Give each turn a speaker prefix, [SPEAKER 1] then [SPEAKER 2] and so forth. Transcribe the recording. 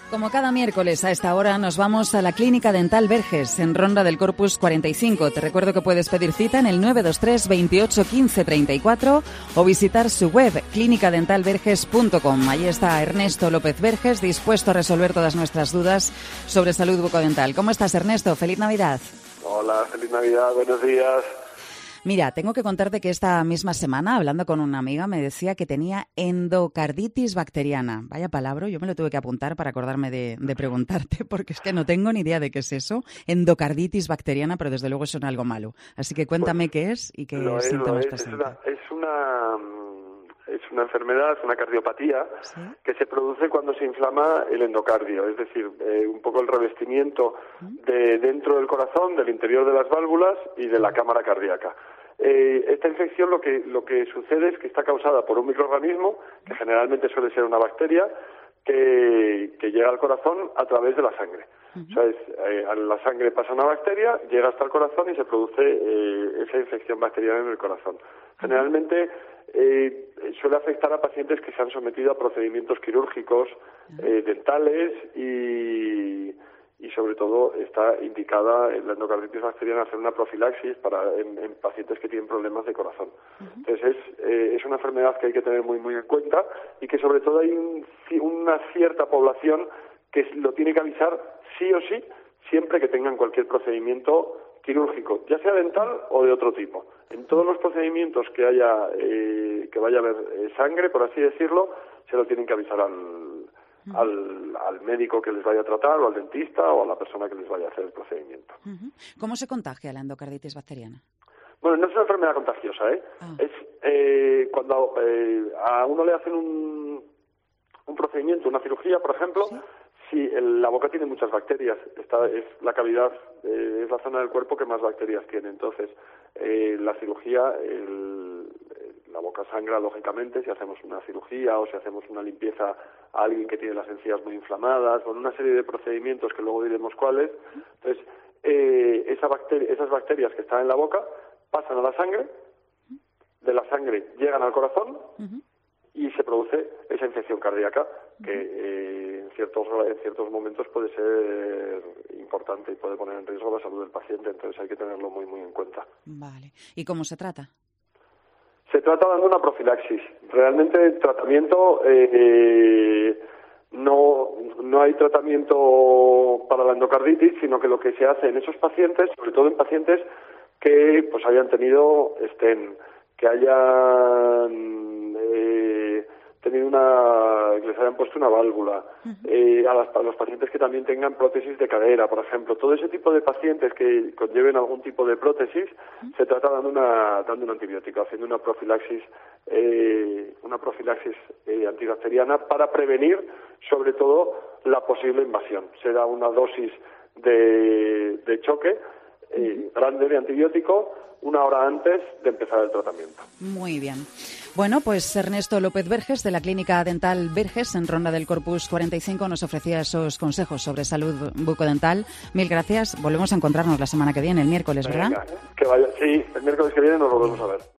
[SPEAKER 1] Como cada miércoles a esta hora nos vamos a la Clínica Dental Verges en Ronda del Corpus 45. Te recuerdo que puedes pedir cita en el 923 28 15 34 o visitar su web clinicadentalverges.com. Allí está Ernesto López Verges, dispuesto a resolver todas nuestras dudas sobre salud bucodental. ¿Cómo estás, Ernesto? ¡Feliz Navidad!
[SPEAKER 2] Hola, feliz Navidad, buenos días.
[SPEAKER 1] Mira, tengo que contarte que esta misma semana, hablando con una amiga, me decía que tenía endocarditis bacteriana. Vaya palabra, yo me lo tuve que apuntar para acordarme de preguntarte, porque es que no tengo ni idea de qué es eso, endocarditis bacteriana, pero desde luego suena algo malo. Así que cuéntame qué es y qué síntomas presenta.
[SPEAKER 2] Es una enfermedad, es una cardiopatía, ¿sí?, que se produce cuando se inflama el endocardio, es decir, un poco el revestimiento de dentro del corazón, del interior de las válvulas y de la cámara cardíaca. Esta infección lo que sucede es que está causada por un microorganismo, que generalmente suele ser una bacteria, que llega al corazón a través de la sangre. O sea, la sangre pasa una bacteria, llega hasta el corazón y se produce esa infección bacteriana en el corazón. Generalmente suele afectar a pacientes que se han sometido a procedimientos quirúrgicos, dentales y sobre todo está indicada en la endocarditis bacteriana hacer una profilaxis en pacientes que tienen problemas de corazón. Entonces es una enfermedad que hay que tener muy en cuenta y que sobre todo hay una cierta población que lo tiene que avisar sí o sí siempre que tengan cualquier procedimiento quirúrgico, ya sea dental o de otro tipo. En todos los procedimientos que vaya a haber sangre, por así decirlo, se lo tienen que avisar al médico que les vaya a tratar, o al dentista, o a la persona que les vaya a hacer el procedimiento.
[SPEAKER 1] ¿Cómo se contagia la endocarditis bacteriana?
[SPEAKER 2] Bueno, no es una enfermedad contagiosa, Es cuando a uno le hacen un procedimiento, una cirugía, por ejemplo, ¿sí? Si la boca tiene muchas bacterias, es la cavidad, es la zona del cuerpo que más bacterias tiene. Entonces, la cirugía, la boca sangra, lógicamente, si hacemos una cirugía o si hacemos una limpieza a alguien que tiene las encías muy inflamadas, con una serie de procedimientos que luego diremos cuáles. Entonces, esas bacterias que están en la boca pasan a la sangre, de la sangre llegan al corazón y se produce esa infección cardíaca que en ciertos momentos puede ser importante y puede poner en riesgo la salud del paciente, entonces hay que tenerlo muy en cuenta.
[SPEAKER 1] Vale. ¿Y cómo se trata?
[SPEAKER 2] Se trata dando una profilaxis. Realmente el tratamiento no hay tratamiento para la endocarditis, sino que lo que se hace en esos pacientes, sobre todo en pacientes que pues hayan tenido que hayan tenido que les hayan puesto una válvula, a los pacientes que también tengan prótesis de cadera, por ejemplo, todo ese tipo de pacientes que conlleven algún tipo de prótesis, se trata dando un antibiótico, haciendo una profilaxis antibacteriana para prevenir, sobre todo, la posible invasión. Se da una dosis de choque grande de antibiótico 1 hora antes de empezar el tratamiento.
[SPEAKER 1] Muy bien. Bueno, pues Ernesto López Verges, de la Clínica Dental Verges, en Ronda del Corpus 45, nos ofrecía esos consejos sobre salud bucodental. Mil gracias. Volvemos a encontrarnos la semana que viene, el miércoles, ¿verdad?
[SPEAKER 2] Sí, el miércoles que viene nos volvemos a ver.